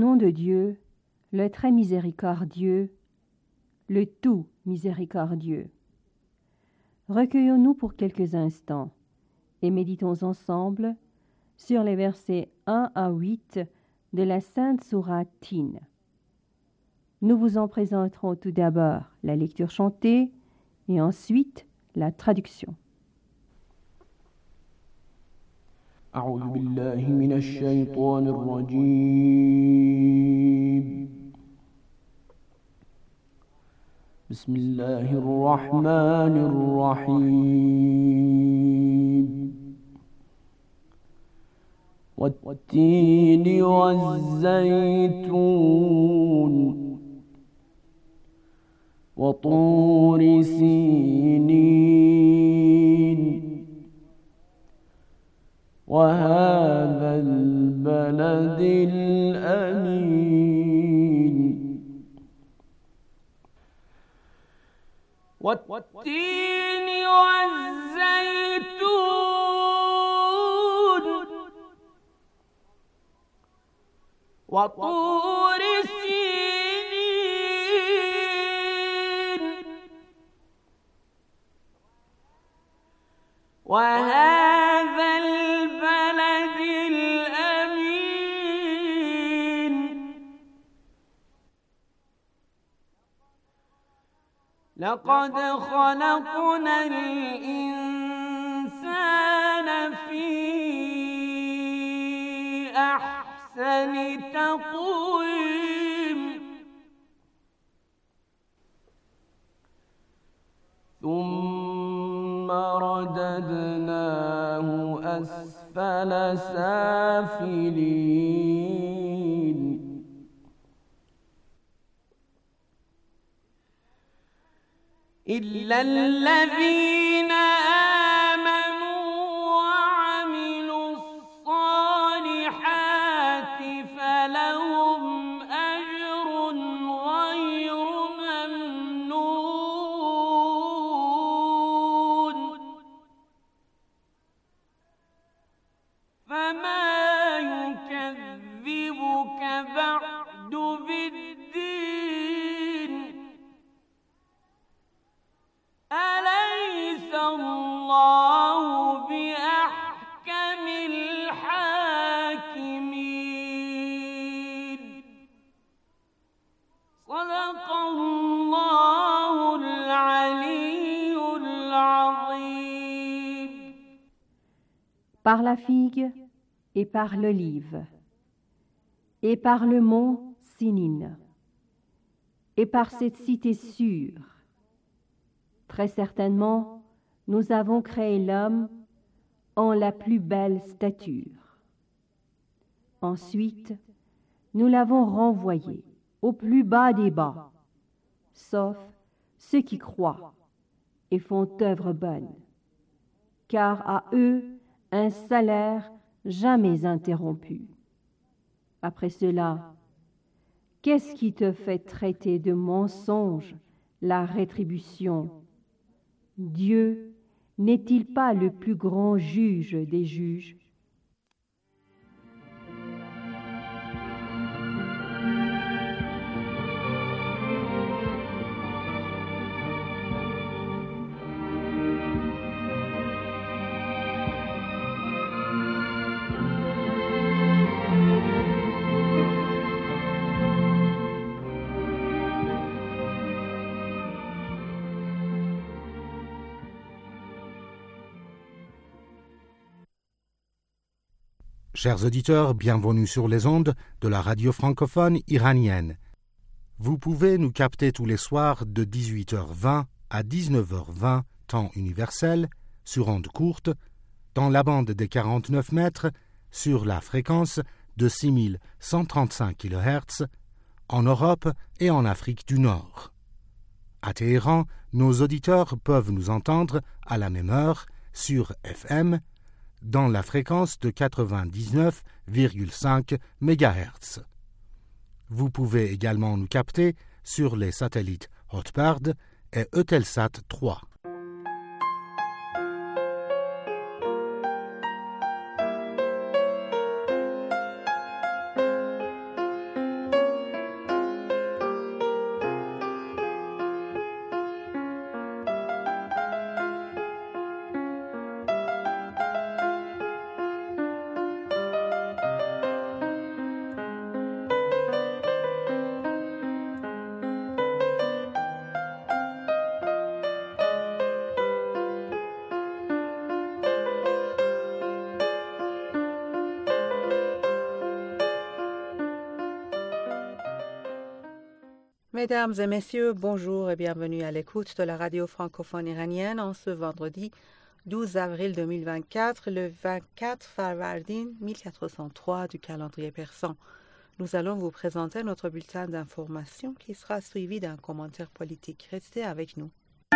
nom de Dieu, le très miséricordieux, le tout miséricordieux. Recueillons-nous pour quelques instants et méditons ensemble sur les versets 1 à 8 de la Sainte Sourate Tin. Nous vous en présenterons tout d'abord la lecture chantée et ensuite la traduction. أعوذ بالله من الشيطان الرجيم بسم الله الرحمن الرحيم والتين والزيتون وطور سينين وهذا البلد الأمين والتين والزيتون وطور سينين وهذا البلد الأمين لقد خلقنا الإنسان في أحسن تقويم ثم رددناه أسفل سافلين إلا الذين آمنوا وعملوا الصالحات فلهم أجر غير ممنون فما يكذبك بعد بالدين أليس الله بأحكم الحاكمين صدق الله العلي العظيم. Par la figue et par l'olive, et par le mont Sinin, et par cette cité sûre, très certainement, nous avons créé l'homme en la plus belle stature. Ensuite, nous l'avons renvoyé au plus bas des bas, sauf ceux qui croient et font œuvre bonne, car à eux un salaire jamais interrompu. Après cela, qu'est-ce qui te fait traiter de mensonge la rétribution? Dieu n'est-il pas le plus grand juge des juges? Chers auditeurs, bienvenue sur les ondes de la radio francophone iranienne. Vous pouvez nous capter tous les soirs de 18h20 à 19h20, temps universel, sur ondes courtes, dans la bande des 49 mètres, sur la fréquence de 6135 kHz, en Europe et en Afrique du Nord. À Téhéran, nos auditeurs peuvent nous entendre à la même heure sur FM, dans la fréquence de 99,5 MHz. Vous pouvez également nous capter sur les satellites Hotbird et Eutelsat 3. Mesdames et messieurs, bonjour et bienvenue à l'écoute de la radio francophone iranienne en ce vendredi 12 avril 2024, le 24 Farvardin 1403 du calendrier persan. Nous allons vous présenter notre bulletin d'information qui sera suivi d'un commentaire politique. Restez avec nous.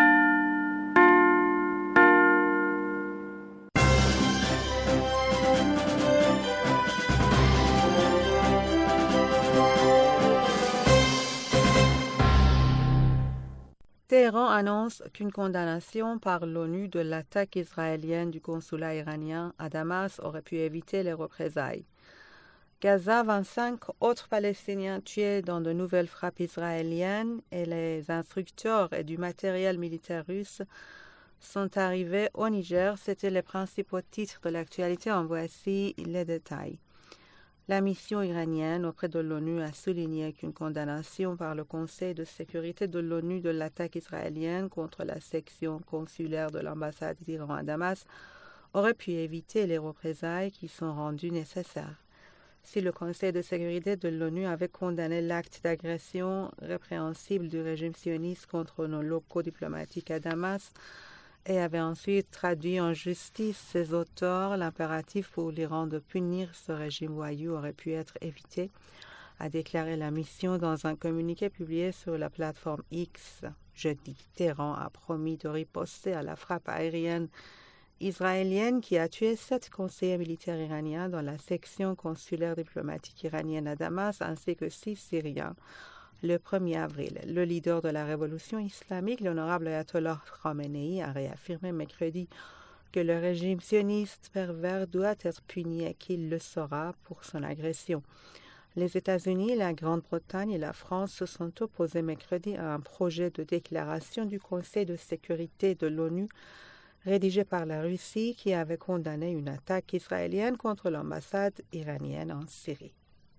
Téhéran annonce qu'une condamnation par l'ONU de l'attaque israélienne du consulat iranien à Damas aurait pu éviter les représailles. Gaza, 25 autres Palestiniens tués dans de nouvelles frappes israéliennes et les instructeurs et du matériel militaire russe sont arrivés au Niger. C'étaient les principaux titres de l'actualité. En voici les détails. La mission iranienne auprès de l'ONU a souligné qu'une condamnation par le Conseil de sécurité de l'ONU de l'attaque israélienne contre la section consulaire de l'ambassade d'Iran à Damas aurait pu éviter les représailles qui sont rendues nécessaires. Si le Conseil de sécurité de l'ONU avait condamné l'acte d'agression répréhensible du régime sioniste contre nos locaux diplomatiques à Damas et avait ensuite traduit en justice ses auteurs, l'impératif pour l'Iran de punir ce régime voyou aurait pu être évité, a déclaré la mission dans un communiqué publié sur la plateforme X jeudi. Téhéran a promis de riposter à la frappe aérienne israélienne qui a tué 7 conseillers militaires iraniens dans la section consulaire diplomatique iranienne à Damas ainsi que 6 Syriens. Le 1er avril, le leader de la révolution islamique, l'honorable Ayatollah Khamenei, a réaffirmé mercredi que le régime sioniste pervers doit être puni et qu'il le sera pour son agression. Les États-Unis, la Grande-Bretagne et la France se sont opposés mercredi à un projet de déclaration du Conseil de sécurité de l'ONU rédigé par la Russie qui avait condamné une attaque israélienne contre l'ambassade iranienne en Syrie.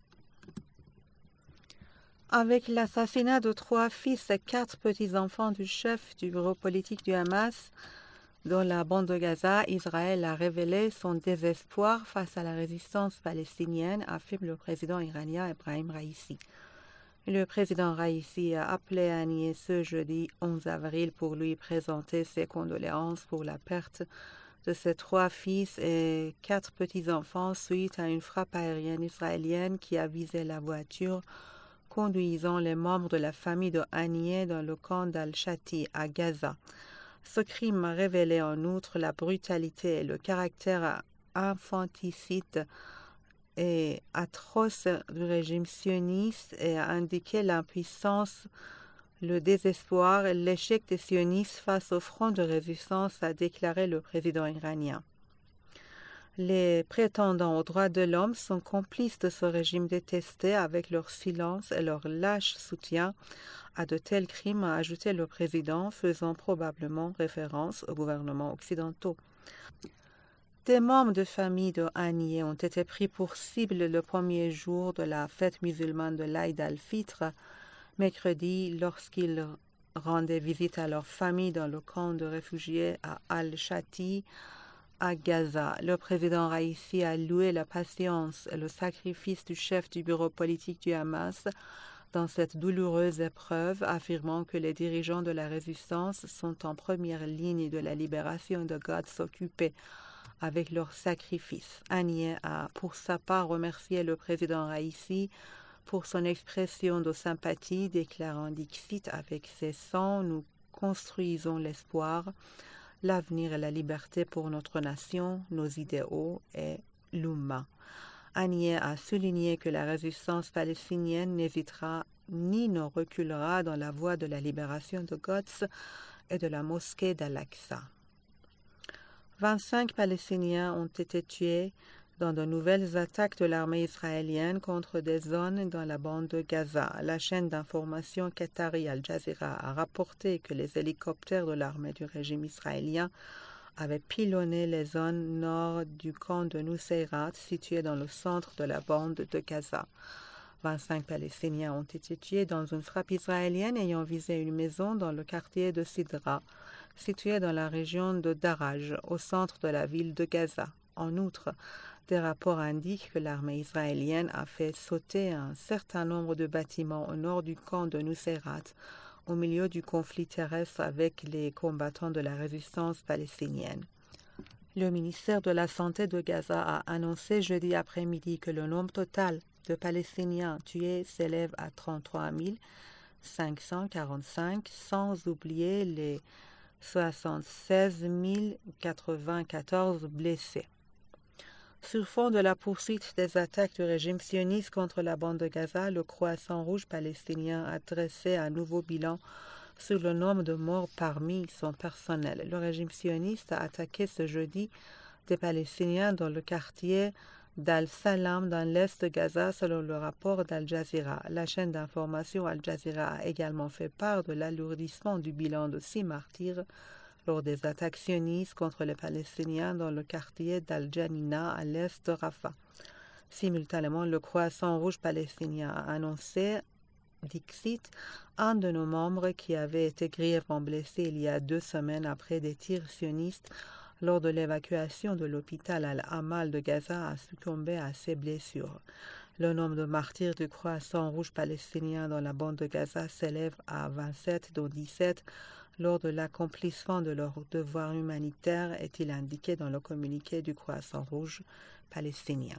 Avec l'assassinat de 3 fils et 4 petits-enfants du chef du bureau politique du Hamas dans la bande de Gaza, Israël a révélé son désespoir face à la résistance palestinienne, affirme le président iranien Ebrahim Raïssi. Le président Raïssi a appelé à nier ce jeudi 11 avril pour lui présenter ses condoléances pour la perte de ses 3 fils et 4 petits-enfants suite à une frappe aérienne israélienne qui a visé la voiture conduisant les membres de la famille de Haniyeh dans le camp d'Al-Shati à Gaza. Ce crime a révélé en outre la brutalité et le caractère infanticide et atroce du régime sioniste et a indiqué l'impuissance, le désespoir et l'échec des sionistes face au front de résistance, a déclaré le président iranien. Les prétendants aux droits de l'homme sont complices de ce régime détesté avec leur silence et leur lâche soutien à de tels crimes, a ajouté le président, faisant probablement référence aux gouvernements occidentaux. Des membres de famille de Haniyeh ont été pris pour cible le premier jour de la fête musulmane de l'Aïd al-Fitr, mercredi, lorsqu'ils rendaient visite à leur famille dans le camp de réfugiés à Al-Shati, à Gaza. Le président Raïssi a loué la patience et le sacrifice du chef du bureau politique du Hamas dans cette douloureuse épreuve, affirmant que les dirigeants de la résistance sont en première ligne de la libération de Quds occupés avec leur sacrifice. Haniyeh a pour sa part remercié le président Raïssi pour son expression de sympathie, déclarant Dixit, avec ses sangs, nous construisons l'espoir, l'avenir et la liberté pour notre nation, nos idéaux et l'Oumma. Haniyeh a souligné que la résistance palestinienne n'hésitera ni ne reculera dans la voie de la libération de Quds et de la mosquée d'Al-Aqsa. 25 Palestiniens ont été tués dans de nouvelles attaques de l'armée israélienne contre des zones dans la bande de Gaza. La chaîne d'information qatari Al Jazeera a rapporté que les hélicoptères de l'armée du régime israélien avaient pilonné les zones nord du camp de Nuseirat, situé dans le centre de la bande de Gaza. 25 Palestiniens ont été tués dans une frappe israélienne ayant visé une maison dans le quartier de Sidra, situé dans la région de Daraj, au centre de la ville de Gaza. En outre, des rapports indiquent que l'armée israélienne a fait sauter un certain nombre de bâtiments au nord du camp de Nuseirat, au milieu du conflit terrestre avec les combattants de la résistance palestinienne. Le ministère de la Santé de Gaza a annoncé jeudi après-midi que le nombre total de Palestiniens tués s'élève à 33 545, sans oublier les 76 094 blessés. Sur fond de la poursuite des attaques du régime sioniste contre la bande de Gaza, le Croissant Rouge palestinien a dressé un nouveau bilan sur le nombre de morts parmi son personnel. Le régime sioniste a attaqué ce jeudi des Palestiniens dans le quartier d'Al-Salam dans l'est de Gaza, selon le rapport d'Al Jazeera. La chaîne d'information Al Jazeera a également fait part de l'alourdissement du bilan de 6 martyrs lors des attaques sionistes contre les Palestiniens dans le quartier d'Al-Janina à l'est de Rafah. Simultanément, le Croissant Rouge palestinien a annoncé, Dixit, un de nos membres qui avait été grièvement blessé il y a 2 semaines après des tirs sionistes lors de l'évacuation de l'hôpital Al-Amal de Gaza, a succombé à ses blessures. Le nombre de martyrs du Croissant Rouge palestinien dans la bande de Gaza s'élève à 27, dont 17 lors de l'accomplissement de leur devoir humanitaire, est-il indiqué dans le communiqué du Croissant Rouge palestinien.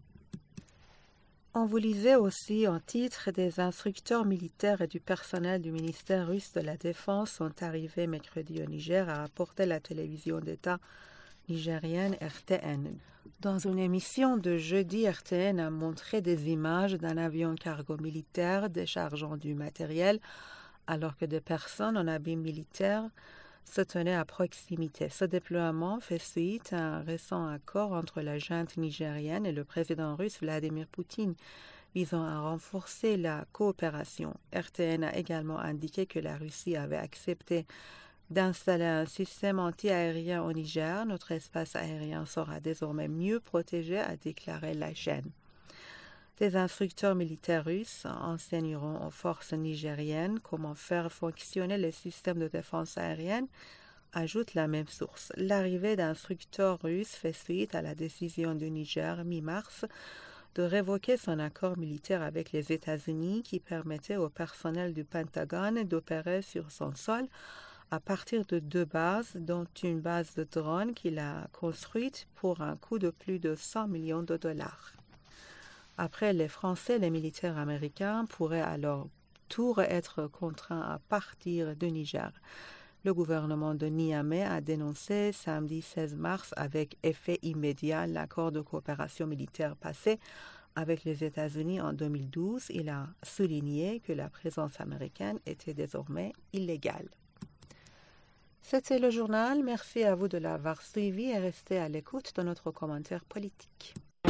On vous lisait aussi en titre: des instructeurs militaires et du personnel du ministère russe de la Défense sont arrivés mercredi au Niger, a rapporté la télévision d'État nigérienne RTN. Dans une émission de jeudi, RTN a montré des images d'un avion cargo militaire déchargeant du matériel alors que des personnes en habits militaires se tenaient à proximité. Ce déploiement fait suite à un récent accord entre la junte nigérienne et le président russe Vladimir Poutine visant à renforcer la coopération. RTN a également indiqué que la Russie avait accepté d'installer un système anti-aérien au Niger. Notre espace aérien sera désormais mieux protégé, a déclaré la chaîne. Des instructeurs militaires russes enseigneront aux forces nigériennes comment faire fonctionner les systèmes de défense aérienne, ajoute la même source. L'arrivée d'instructeurs russes fait suite à la décision du Niger mi-mars de révoquer son accord militaire avec les États-Unis qui permettait au personnel du Pentagone d'opérer sur son sol à partir de 2 bases, dont une base de drones qu'il a construite pour un coût de plus de 100 millions de dollars. Après les Français, les militaires américains pourraient à leur tour être contraints à partir du Niger. Le gouvernement de Niamey a dénoncé samedi 16 mars avec effet immédiat l'accord de coopération militaire passé avec les États-Unis en 2012. Il a souligné que la présence américaine était désormais illégale. C'était le journal. Merci à vous de l'avoir suivi et restez à l'écoute de notre commentaire politique.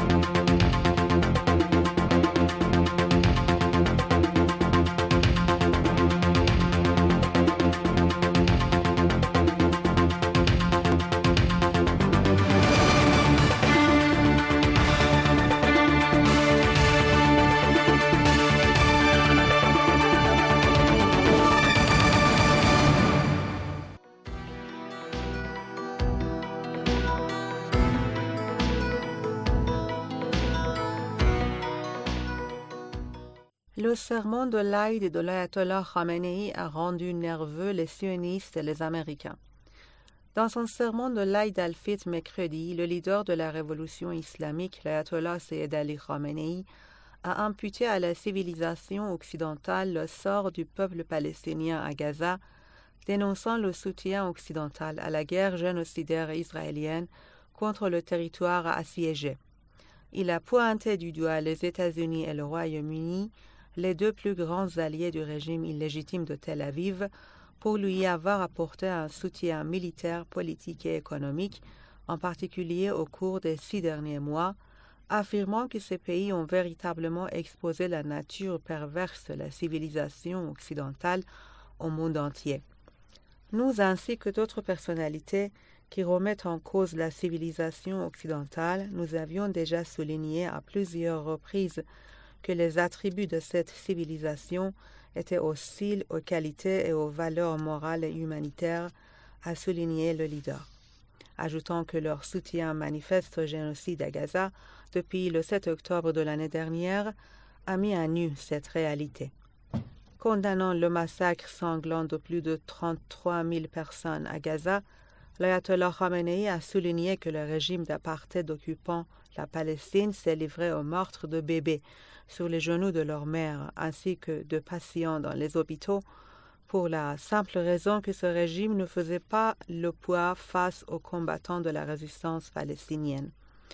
Le sermon de l'Aïd de l'Ayatollah Khamenei a rendu nerveux les sionistes et les Américains. Dans son sermon de l'Aïd al-Fitr mercredi, le leader de la révolution islamique, l'Ayatollah Sayyid Ali Khamenei, a imputé à la civilisation occidentale le sort du peuple palestinien à Gaza, dénonçant le soutien occidental à la guerre génocidaire israélienne contre le territoire assiégé. Il a pointé du doigt les États-Unis et le Royaume-Uni, les 2 plus grands alliés du régime illégitime de Tel Aviv, pour lui avoir apporté un soutien militaire, politique et économique, en particulier au cours des 6 derniers mois, affirmant que ces pays ont véritablement exposé la nature perverse de la civilisation occidentale au monde entier. Nous, ainsi que d'autres personnalités qui remettent en cause la civilisation occidentale, nous avions déjà souligné à plusieurs reprises que les attributs de cette civilisation étaient hostiles aux qualités et aux valeurs morales et humanitaires, a souligné le leader. ajoutant que leur soutien manifeste au génocide à Gaza depuis le 7 octobre de l'année dernière a mis à nu cette réalité. Condamnant le massacre sanglant de plus de 33 000 personnes à Gaza, l'ayatollah Khamenei a souligné que le régime d'apartheid occupant la Palestine s'est livré au meurtre de bébés sur les genoux de leur mère ainsi que de patients dans les hôpitaux pour la simple raison que ce régime ne faisait pas le poids face aux combattants de la résistance palestinienne.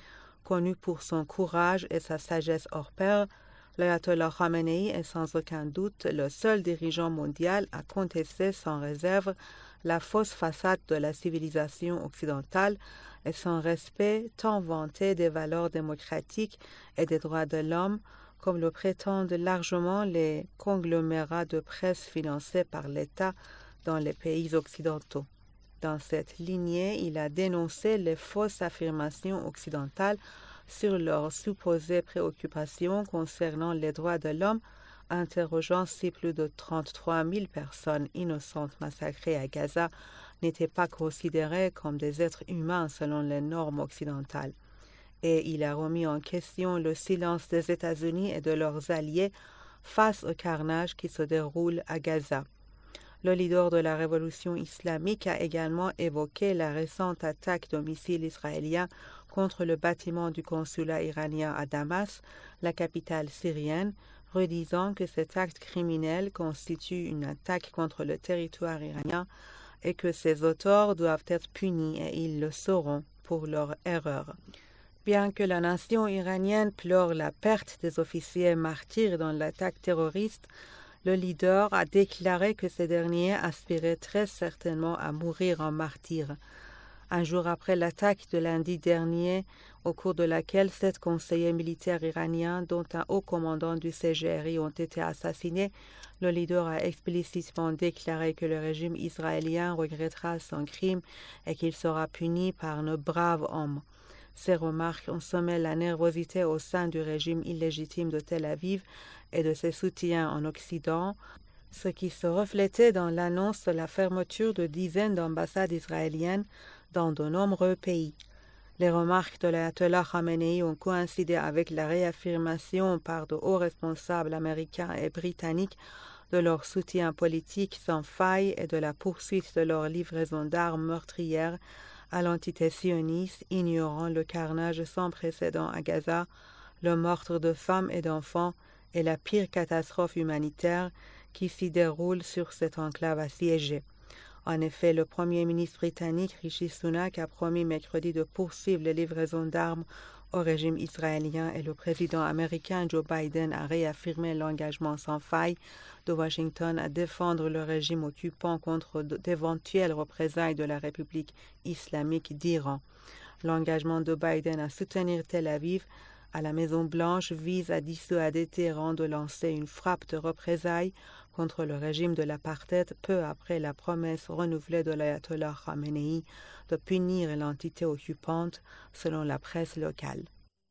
Connu pour son courage et sa sagesse hors pair, l'ayatollah Khamenei est sans aucun doute le seul dirigeant mondial à contester sans réserve la fausse façade de la civilisation occidentale et son respect tant vanté des valeurs démocratiques et des droits de l'homme, comme le prétendent largement les conglomérats de presse financés par l'État dans les pays occidentaux. Dans cette lignée, il a dénoncé les fausses affirmations occidentales sur leurs supposées préoccupations concernant les droits de l'homme, interrogeant si plus de 33 000 personnes innocentes massacrées à Gaza n'étaient pas considérées comme des êtres humains selon les normes occidentales. Et il a remis en question le silence des États-Unis et de leurs alliés face au carnage qui se déroule à Gaza. Le leader de la révolution islamique a également évoqué la récente attaque de missiles israéliens contre le bâtiment du consulat iranien à Damas, la capitale syrienne, redisant que cet acte criminel constitue une attaque contre le territoire iranien et que ses auteurs doivent être punis et ils le sauront pour leur erreur. Bien que la nation iranienne pleure la perte des officiers martyrs dans l'attaque terroriste, le leader a déclaré que ces derniers aspiraient très certainement à mourir en martyrs. Un jour après l'attaque de lundi dernier, au cours de laquelle 7 conseillers militaires iraniens, dont un haut commandant du CGRI, ont été assassinés, le leader a explicitement déclaré que le régime israélien regrettera son crime et qu'il sera puni par nos braves hommes. Ces remarques ont semé la nervosité au sein du régime illégitime de Tel Aviv et de ses soutiens en Occident, ce qui se reflétait dans l'annonce de la fermeture de dizaines d'ambassades israéliennes dans de nombreux pays. Les remarques de l'ayatollah Khamenei ont coïncidé avec la réaffirmation par de hauts responsables américains et britanniques de leur soutien politique sans faille et de la poursuite de leur livraison d'armes meurtrières à l'entité sioniste, ignorant le carnage sans précédent à Gaza, le meurtre de femmes et d'enfants et la pire catastrophe humanitaire qui s'y déroule sur cette enclave assiégée. En effet, le Premier ministre britannique Rishi Sunak a promis mercredi de poursuivre les livraisons d'armes au régime israélien et le président américain Joe Biden a réaffirmé l'engagement sans faille de Washington à défendre le régime occupant contre d'éventuelles représailles de la République islamique d'Iran. L'engagement de Biden à soutenir Tel Aviv à la Maison-Blanche vise à dissuader Téhéran de lancer une frappe de représailles contre le régime de l'apartheid peu après la promesse renouvelée de l'ayatollah Khamenei de punir l'entité occupante, selon la presse locale.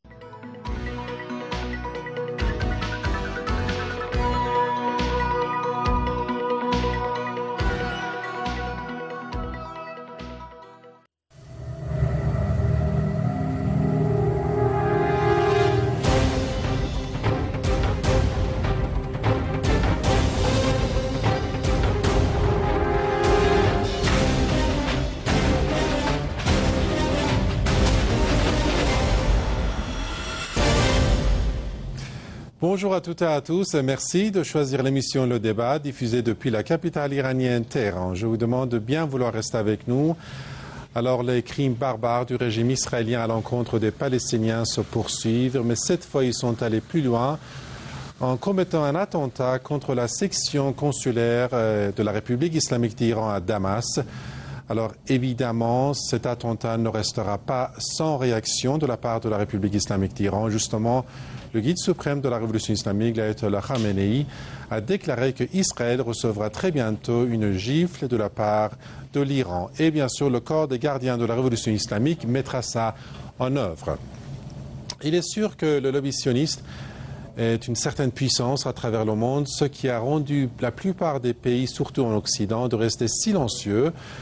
Bonjour à toutes et à tous et merci de choisir l'émission Le Débat diffusée depuis la capitale iranienne Téhéran. Je vous demande de bien vouloir rester avec nous. Alors les crimes barbares du régime israélien à l'encontre des Palestiniens se poursuivent, mais cette fois ils sont allés plus loin en commettant un attentat contre la section consulaire de la République islamique d'Iran à Damas. Alors évidemment, cet attentat ne restera pas sans réaction de la part de la République islamique d'Iran. Justement, le guide suprême de la révolution islamique, l'ayatollah Khamenei, a déclaré que Israël recevra très bientôt une gifle de la part de l'Iran. Et bien sûr, le corps des gardiens de la révolution islamique mettra ça en œuvre. Il est sûr que le lobby sioniste est une certaine puissance à travers le monde, ce qui a rendu la plupart des pays, surtout en Occident, de rester silencieux.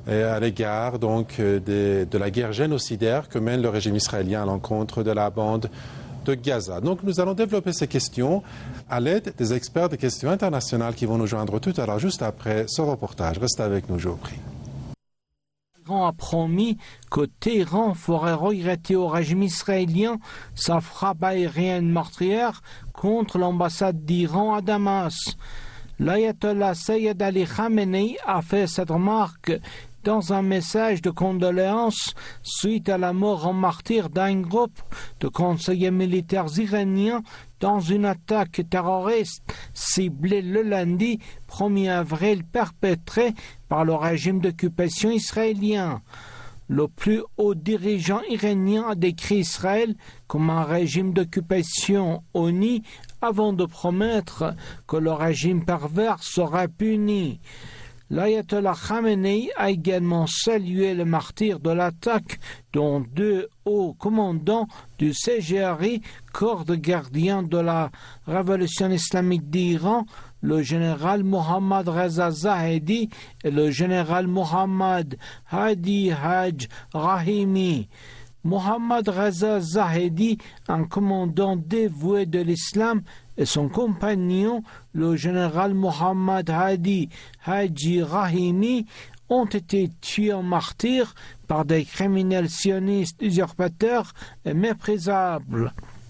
à l'égard donc de la guerre génocidaire que mène le régime israélien à l'encontre de la bande de Gaza. Donc nous allons développer ces questions à l'aide des experts des questions internationales qui vont nous joindre tout à l'heure, juste après ce reportage. Restez avec nous, je vous prie. L'Iran a promis que Téhéran ferait regretter au régime israélien sa frappe aérienne meurtrière contre l'ambassade d'Iran à Damas. L'ayatollah Sayyid Ali Khamenei a fait cette remarque dans un message de condoléances suite à la mort en martyr d'un groupe de conseillers militaires iraniens dans une attaque terroriste ciblée le lundi 1er avril perpétrée par le régime d'occupation israélien. Le plus haut dirigeant iranien a décrit Israël comme un régime d'occupation honni avant de promettre que le régime pervers sera puni. L'ayatollah Khamenei a également salué le martyr de l'attaque dont 2 hauts commandants du CGRI, corps de gardien de la révolution islamique d'Iran, le général Mohammad Reza Zahedi et le général Mohammad Hadi Haj Rahimi. Mohammad Reza Zahedi, un commandant dévoué de l'islam, et son compagnon, le général Mohammad Hadi Haji Rahimi, ont été tués en martyrs par des criminels sionistes usurpateurs et méprisables.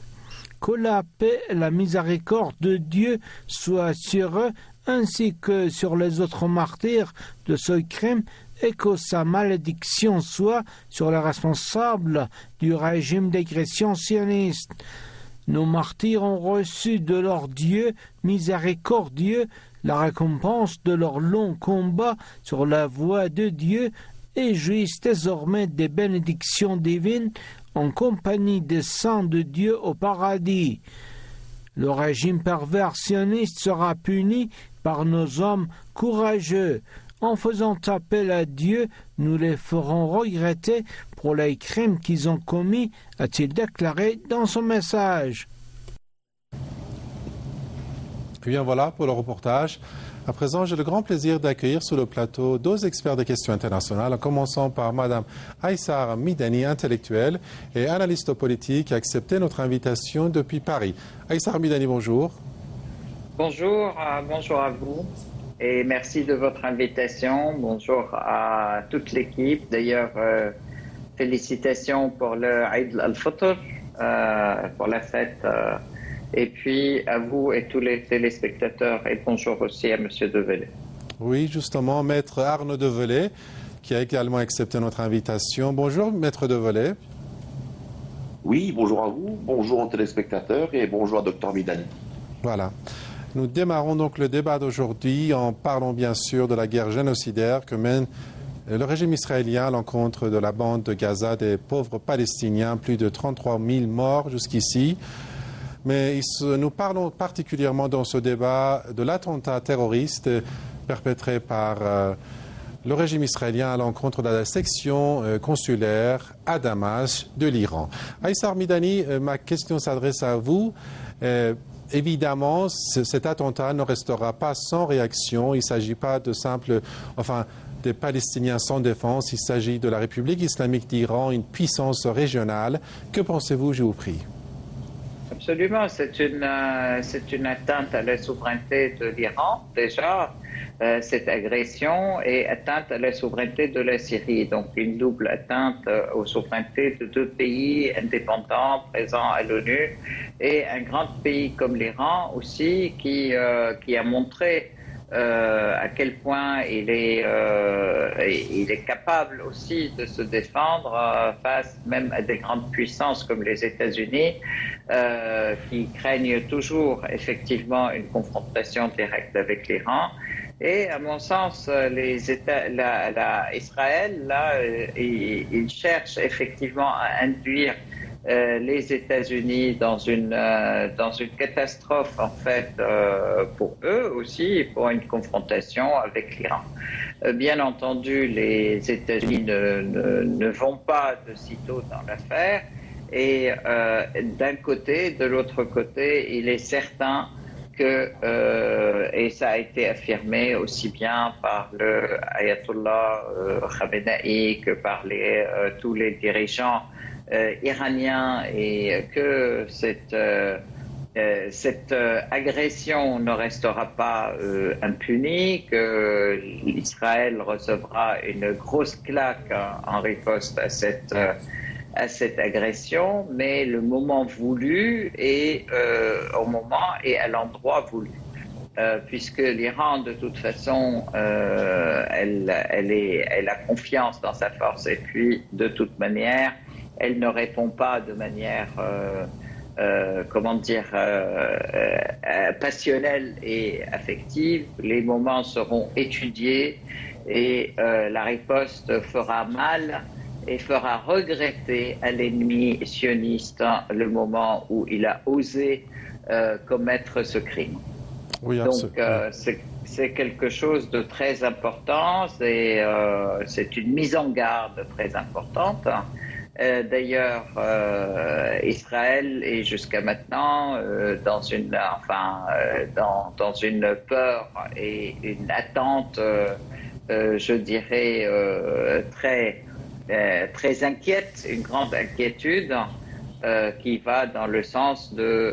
Que la paix et la miséricorde de Dieu soient sur eux ainsi que sur les autres martyrs de ce crime et que sa malédiction soit sur les responsables du régime d'agression sioniste. Nos martyrs ont reçu de leur Dieu miséricordieux la récompense de leur long combat sur la voie de Dieu et jouissent désormais des bénédictions divines en compagnie des saints de Dieu au paradis. Le régime pervers sioniste sera puni par nos hommes courageux. En faisant appel à Dieu, nous les ferons regretter pour les crimes qu'ils ont commis, a-t-il déclaré dans son message. Et bien voilà pour le reportage. À présent, j'ai le grand plaisir d'accueillir sur le plateau 2 experts des questions internationales, en commençant par Mme Aïssar Midani, intellectuelle et analyste politique, qui a accepté notre invitation depuis Paris. Aïssar Midani, bonjour. Bonjour à vous. Et merci de votre invitation. Bonjour à toute l'équipe. D'ailleurs, félicitations pour le Eid al-Fitr, pour la fête. Et puis à vous et tous les téléspectateurs. Et bonjour aussi à M. Develay. Oui, justement, Maître Arnaud Develay, qui a également accepté notre invitation. Bonjour, Maître Develay. Oui, bonjour à vous, bonjour aux téléspectateurs et bonjour à Dr Midani. Voilà. Nous démarrons donc le débat d'aujourd'hui en parlant bien sûr de la guerre génocidaire que mène le régime israélien à l'encontre de la bande de Gaza, des pauvres Palestiniens, plus de 33 000 morts jusqu'ici. Mais nous parlons particulièrement dans ce débat de l'attentat terroriste perpétré par le régime israélien à l'encontre de la section consulaire à Damas de l'Iran. Aïssar Midani, ma question s'adresse à vous. Évidemment, cet attentat ne restera pas sans réaction. Il ne s'agit pas de des Palestiniens sans défense. Il s'agit de la République islamique d'Iran, une puissance régionale. Que pensez-vous, je vous prie? Absolument, c'est une atteinte à la souveraineté de l'Iran, déjà, cette agression, et atteinte à la souveraineté de la Syrie. Donc une double atteinte aux souverainetés de 2 pays indépendants présents à l'ONU, et un grand pays comme l'Iran aussi qui a montré à quel point il est capable aussi de se défendre face même à des grandes puissances comme les États-Unis, qui craignent toujours effectivement une confrontation directe avec l'Iran. Et à mon sens, Israël, là, il cherche effectivement à induire les États-Unis dans une catastrophe en fait pour eux aussi, pour une confrontation avec l'Iran. Bien entendu, les États-Unis ne vont pas de sitôt dans l'affaire, et d'un côté, de l'autre côté, il est certain et ça a été affirmé aussi bien par le Ayatollah Khamenei que par tous les dirigeants iraniens, et que cette agression ne restera pas impunie, que l'Israël recevra une grosse claque en riposte à cette agression, mais le moment voulu est au moment et à l'endroit voulu. Puisque l'Iran, de toute façon, elle a confiance dans sa force, et puis, de toute manière, elle ne répond pas de manière, passionnelle et affective. Les moments seront étudiés, et la riposte fera mal et fera regretter à l'ennemi sioniste le moment où il a osé commettre ce crime. Oui, donc c'est quelque chose de très important, c'est une mise en garde très importante. D'ailleurs, Israël est jusqu'à maintenant dans une peur et une attente, je dirais, très inquiète, une grande inquiétude qui va dans le sens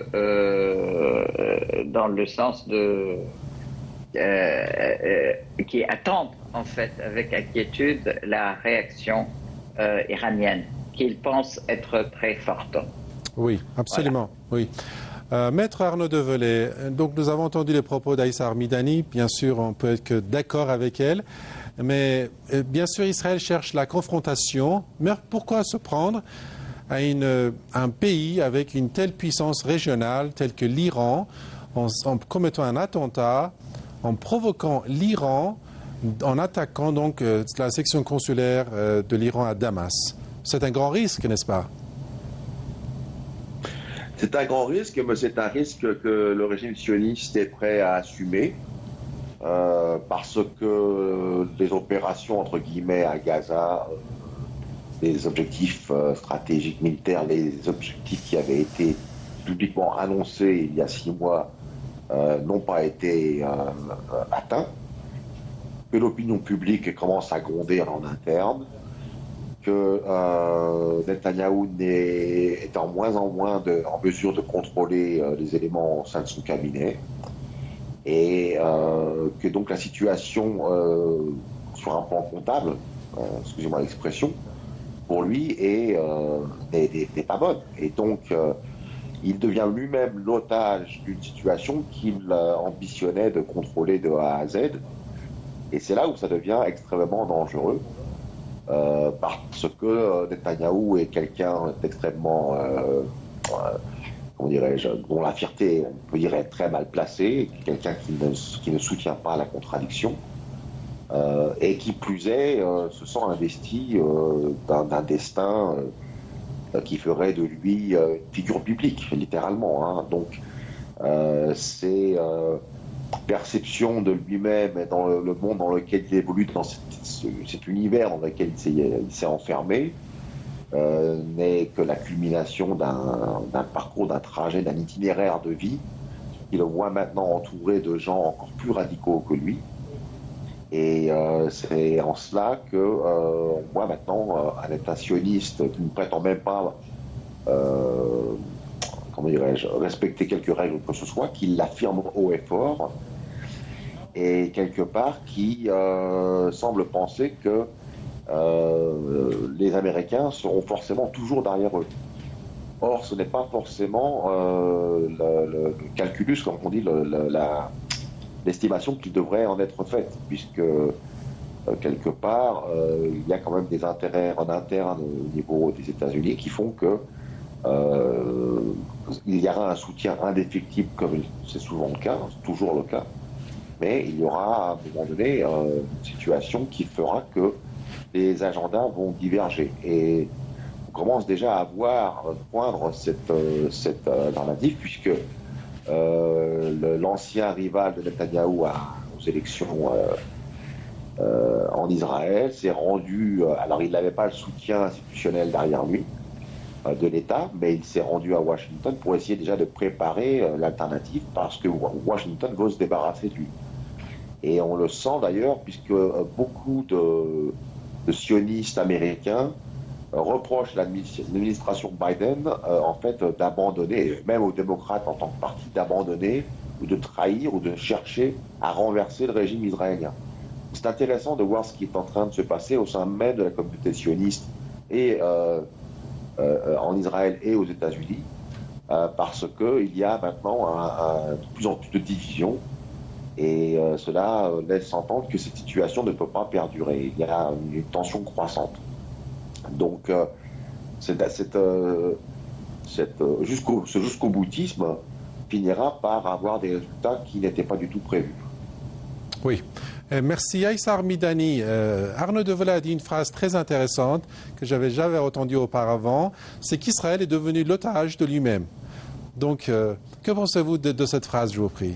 qui attendent en fait avec inquiétude la réaction iranienne, qu'ils pensent être très forte. Oui, absolument. Voilà. Oui. Maître Arnaud Develay, donc nous avons entendu les propos d'Aïssa Armidani. Bien sûr, on peut être que d'accord avec elle. Mais bien sûr, Israël cherche la confrontation. Mais pourquoi se prendre à un pays avec une telle puissance régionale, telle que l'Iran, en commettant un attentat, en provoquant l'Iran, en attaquant donc la section consulaire de l'Iran à Damas? C'est un grand risque, n'est-ce pas? C'est un grand risque, mais c'est un risque que le régime sioniste est prêt à assumer. Parce que les opérations entre guillemets à Gaza, les objectifs stratégiques militaires, les objectifs qui avaient été publiquement annoncés il y a 6 mois n'ont pas été atteints, que l'opinion publique commence à gronder en interne, que Netanyahou est en moins en mesure de contrôler les éléments au sein de son cabinet, et que donc la situation sur un plan comptable, excusez-moi l'expression, pour lui n'est pas bonne. Et donc il devient lui-même l'otage d'une situation qu'il ambitionnait de contrôler de A à Z. Et c'est là où ça devient extrêmement dangereux, parce que Netanyahou est quelqu'un d'extrêmement, comment dirais-je, dont la fierté, on peut dire, est très mal placée, quelqu'un qui ne soutient pas la contradiction, et qui plus est se sent investi d'un destin qui ferait de lui une figure biblique, littéralement. Hein. Donc, c'est perception de lui-même et dans le monde dans lequel il évolue, dans cet univers dans lequel il s'est enfermé, n'est que la culmination d'un parcours, d'un trajet, d'un itinéraire de vie. Il le voit maintenant entouré de gens encore plus radicaux que lui. Et c'est en cela que on voit maintenant un État sioniste qui ne prétend même pas, comment dirais-je, respecter quelques règles que ce soit, qui l'affirme haut et fort, et quelque part qui semble penser que les Américains seront forcément toujours derrière eux. Or, ce n'est pas forcément le calculus, comme on dit, l'estimation qui devrait en être faite, puisque quelque part, il y a quand même des intérêts en interne au niveau des États-Unis qui font que il y aura un soutien indéfectible, comme c'est souvent le cas, c'est toujours le cas, mais il y aura à un moment donné une situation qui fera que les agendas vont diverger. Et on commence déjà à voir poindre cette narrative, puisque l'ancien rival de Netanyahou aux élections en Israël s'est rendu, alors il n'avait pas le soutien institutionnel derrière lui, de l'État, mais il s'est rendu à Washington pour essayer déjà de préparer l'alternative parce que Washington veut se débarrasser de lui. Et on le sent d'ailleurs puisque beaucoup de sionistes américains reprochent l'administration Biden en fait d'abandonner, même aux démocrates en tant que parti, d'abandonner ou de trahir ou de chercher à renverser le régime israélien. C'est intéressant de voir ce qui est en train de se passer au sein même de la communauté sioniste et en Israël et aux États-Unis, parce qu'il y a maintenant de plus en plus de divisions et cela laisse entendre que cette situation ne peut pas perdurer. Il y a une tension croissante. Donc ce jusqu'au boutisme finira par avoir des résultats qui n'étaient pas du tout prévus. Oui. Merci Aïssar Midani. Arnaud Develay a dit une phrase très intéressante que j'avais jamais entendue auparavant, c'est qu'Israël est devenu l'otage de lui-même. Donc, que pensez-vous de cette phrase, je vous prie?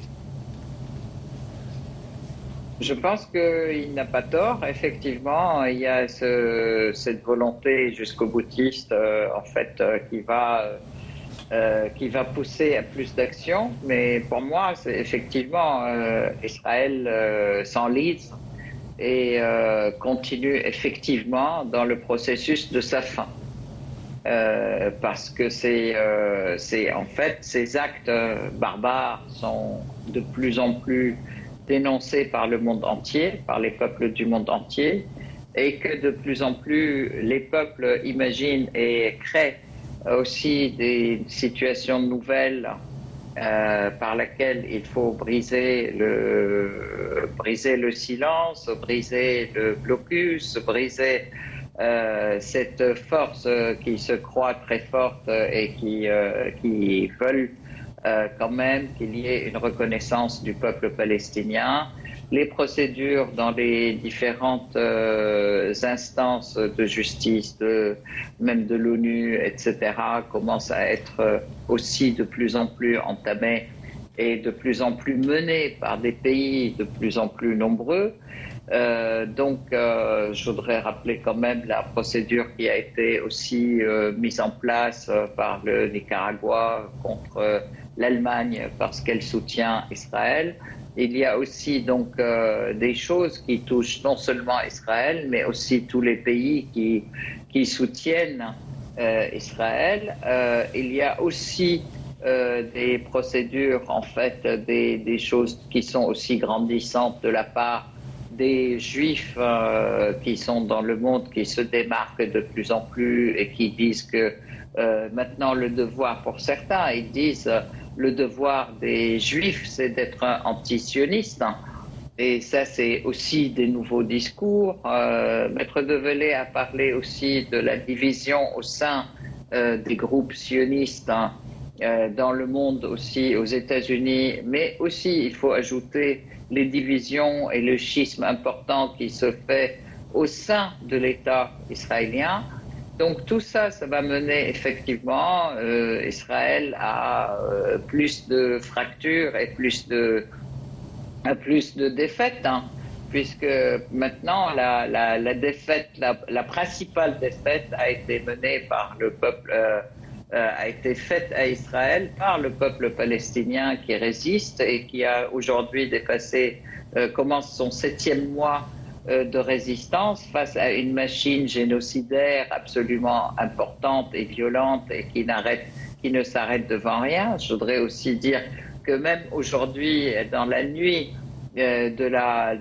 Je pense qu'il n'a pas tort. Effectivement, il y a cette volonté jusqu'au boutiste, en fait, qui va pousser à plus d'action. Mais pour moi, c'est effectivement Israël s'enlise et continue effectivement dans le processus de sa fin. Parce que c'est en fait ces actes barbares sont de plus en plus dénoncés par le monde entier, par les peuples du monde entier, et que de plus en plus les peuples imaginent et créent aussi des situations nouvelles par lesquelles il faut briser le silence, briser le blocus, briser cette force qui se croit très forte et qui veulent quand même qu'il y ait une reconnaissance du peuple palestinien. Les procédures dans les différentes instances de justice, même de l'ONU, etc., commencent à être aussi de plus en plus entamées et de plus en plus menées par des pays de plus en plus nombreux. Donc, je voudrais rappeler quand même la procédure qui a été aussi mise en place par le Nicaragua contre l'Allemagne parce qu'elle soutient Israël. Il y a aussi donc des choses qui touchent non seulement Israël, mais aussi tous les pays qui soutiennent Israël. Il y a aussi des procédures, en fait, des choses qui sont aussi grandissantes de la part des Juifs qui sont dans le monde, qui se démarquent de plus en plus et qui disent que maintenant le devoir, pour certains, ils disent le devoir des Juifs, c'est d'être anti-sioniste. Et ça, c'est aussi des nouveaux discours. Maître Develay a parlé aussi de la division au sein des groupes sionistes dans le monde, aussi aux États-Unis, mais aussi, il faut ajouter les divisions et le schisme important qui se fait au sein de l'État israélien. Donc tout ça, ça va mener effectivement Israël à plus de fractures et plus de défaites, puisque maintenant la défaite, la principale défaite a été menée par le peuple, a été faite à Israël par le peuple palestinien qui résiste et qui a aujourd'hui commence son 7e mois de résistance face à une machine génocidaire absolument importante et violente et qui ne s'arrête devant rien. Je voudrais aussi dire que même aujourd'hui, dans la nuit du Eid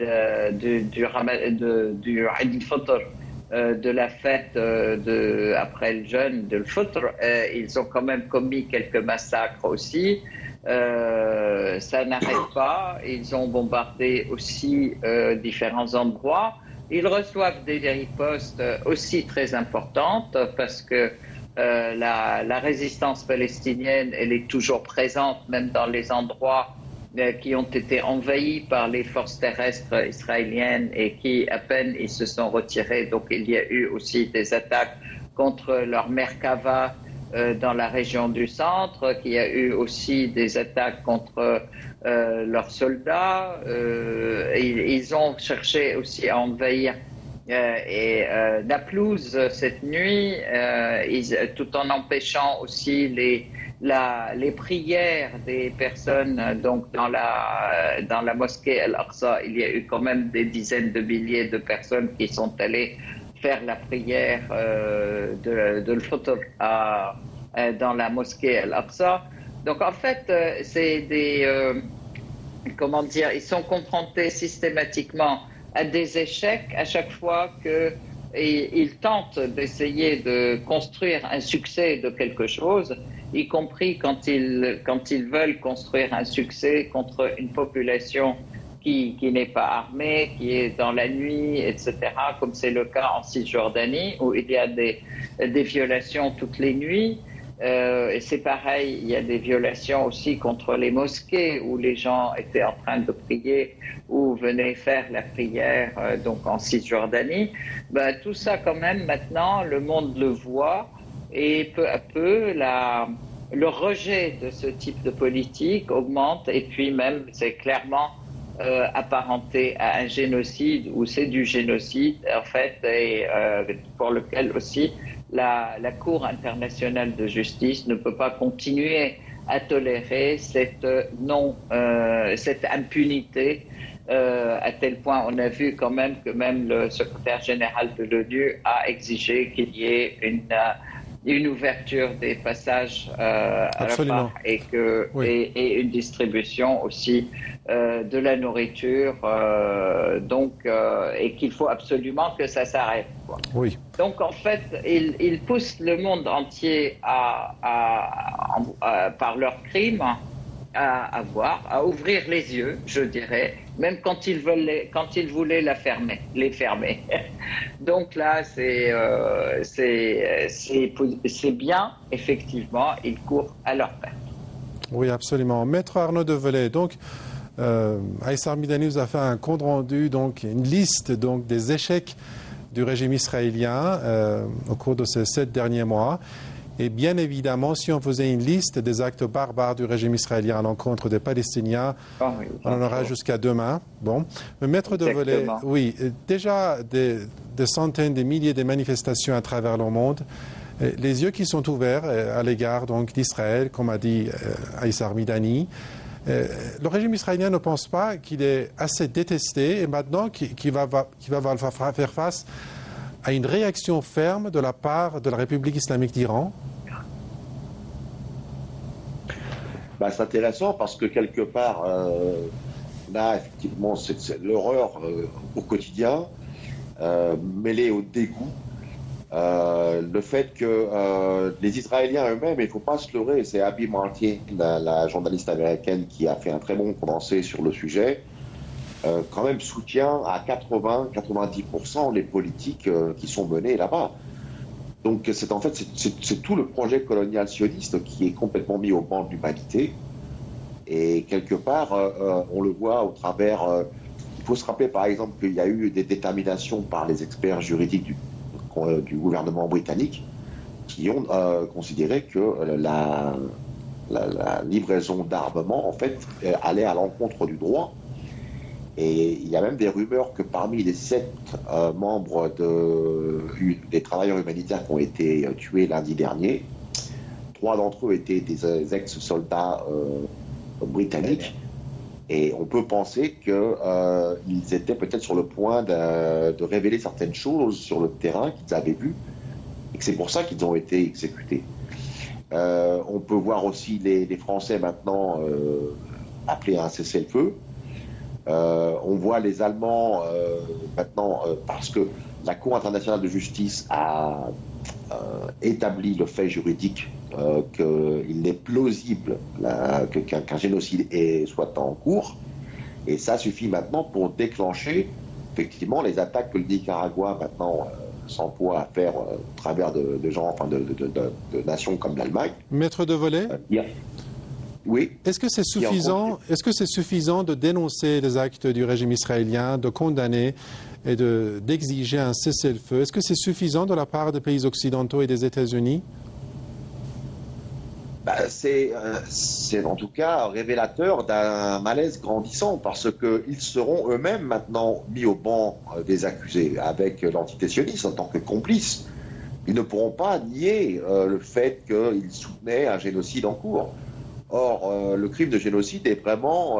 al-Fitr, de la fête après le jeûne de l'Fitr, ils ont quand même commis quelques massacres aussi. Ça n'arrête pas. Ils ont bombardé aussi différents endroits. Ils reçoivent des ripostes aussi très importantes parce que la résistance palestinienne, elle est toujours présente, même dans les endroits qui ont été envahis par les forces terrestres israéliennes et qui, à peine, ils se sont retirés. Donc, il y a eu aussi des attaques contre leur Merkava dans la région du centre, qu'il y a eu aussi des attaques contre leurs soldats. Ils ont cherché aussi à envahir Naplouse cette nuit, tout en empêchant aussi les prières des personnes donc dans la mosquée Al-Aqsa. Il y a eu quand même des dizaines de milliers de personnes qui sont allées faire la prière de l'Futr dans la mosquée Al-Aqsa. Donc en fait, c'est ils sont confrontés systématiquement à des échecs à chaque fois qu'ils tentent d'essayer de construire un succès de quelque chose, y compris quand ils veulent construire un succès contre une population qui n'est pas armée, qui est dans la nuit, etc., comme c'est le cas en Cisjordanie, où il y a des violations toutes les nuits. Et c'est pareil, il y a des violations aussi contre les mosquées où les gens étaient en train de prier ou venaient faire la prière donc en Cisjordanie. Tout ça quand même maintenant le monde le voit et peu à peu le rejet de ce type de politique augmente et puis même c'est clairement apparenté à un génocide ou c'est du génocide en fait et pour lequel aussi la Cour internationale de justice ne peut pas continuer à tolérer cette impunité à tel point on a vu quand même que même le secrétaire général de l'ONU a exigé qu'il y ait une ouverture des passages à Rafah et une distribution aussi de la nourriture et qu'il faut absolument que ça s'arrête. Oui. Donc en fait, ils poussent le monde entier par leurs crimes à ouvrir les yeux, je dirais, même quand ils voulaient les fermer. Donc là, c'est bien, effectivement, ils courent à leur perte. Oui, absolument. Maître Arnaud Develay, donc, Aïssar Midani nous a fait un compte rendu, donc une liste donc, des échecs du régime israélien au cours de ces 7 derniers mois. Et bien évidemment, si on faisait une liste des actes barbares du régime israélien à l'encontre des Palestiniens, on en aura jusqu'à demain. Bon. Mais Maître Develay, oui, déjà des centaines, des milliers de manifestations à travers le monde. Les yeux qui sont ouverts à l'égard donc d'Israël, comme a dit Aïssar Midani. Le régime israélien ne pense pas qu'il est assez détesté et maintenant qu'il va faire face à une réaction ferme de la part de la République islamique d'Iran? C'est intéressant parce que quelque part, là, effectivement, c'est l'horreur au quotidien, mêlée au dégoût. Le fait que les Israéliens eux-mêmes, il ne faut pas se leurrer, c'est Abby Martin, la journaliste américaine qui a fait un très bon condensé sur le sujet, quand même soutient à 80-90% les politiques qui sont menées là-bas. Donc c'est tout le projet colonial sioniste qui est complètement mis au banc de l'humanité. Et quelque part, on le voit au travers... il faut se rappeler par exemple qu'il y a eu des déterminations par les experts juridiques du gouvernement britannique qui ont considéré que la livraison d'armement en fait allait à l'encontre du droit. Et il y a même des rumeurs que parmi les 7 membres des travailleurs humanitaires qui ont été tués lundi dernier, 3 d'entre eux étaient des ex-soldats britanniques. Et on peut penser qu'ils étaient peut-être sur le point de révéler certaines choses sur le terrain qu'ils avaient vues et que c'est pour ça qu'ils ont été exécutés. On peut voir aussi les Français maintenant appeler à un cessez-le-feu. On voit les Allemands maintenant, parce que la Cour internationale de justice a établi le fait juridique qu'il est plausible qu'un génocide soit en cours, et ça suffit maintenant pour déclencher effectivement les attaques que le Nicaragua maintenant s'emploie à faire au travers de gens, enfin de nations comme l'Allemagne. Maître Develay, oui. Est-ce que c'est suffisant de dénoncer les actes du régime israélien, de condamner et d'exiger un cessez-le-feu? Est-ce que c'est suffisant de la part des pays occidentaux et des États-Unis? C'est en tout cas révélateur d'un malaise grandissant parce qu'ils seront eux-mêmes maintenant mis au banc des accusés avec l'entité sioniste en tant que complices. Ils ne pourront pas nier le fait qu'ils soutenaient un génocide en cours. Or, le crime de génocide est vraiment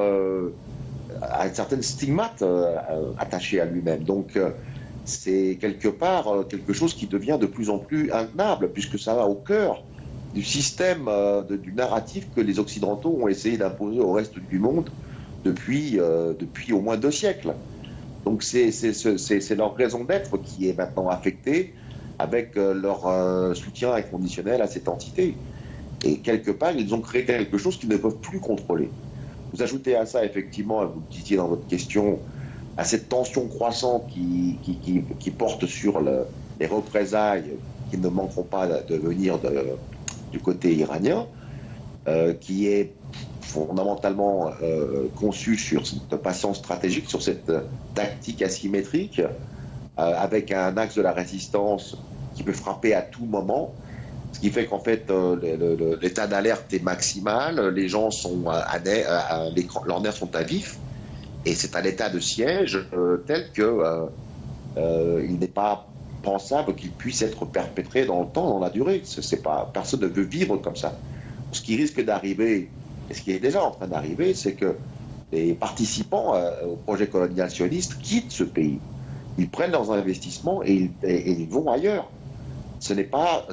a une certaine stigmate attachée à lui-même. Donc, c'est quelque part quelque chose qui devient de plus en plus intenable puisque ça va au cœur du système, du narratif que les Occidentaux ont essayé d'imposer au reste du monde depuis au moins 2 siècles. Donc c'est leur raison d'être qui est maintenant affectée avec leur soutien inconditionnel à cette entité. Et quelque part, ils ont créé quelque chose qu'ils ne peuvent plus contrôler. Vous ajoutez à ça, effectivement, vous le disiez dans votre question, à cette tension croissante qui porte sur les représailles qui ne manqueront pas de venir du côté iranien, qui est fondamentalement conçu sur cette patience stratégique, sur cette tactique asymétrique, avec un axe de la résistance qui peut frapper à tout moment, ce qui fait qu'en fait l'état d'alerte est maximal, les gens sont leurs nerfs sont à vif, et c'est un état de siège tel que il n'est pas pensable qu'il puisse être perpétré dans le temps, dans la durée. Personne ne veut vivre comme ça. Ce qui risque d'arriver, et ce qui est déjà en train d'arriver, c'est que les participants au projet colonial sioniste quittent ce pays. Ils prennent leurs investissements et ils vont ailleurs. Ce n'est pas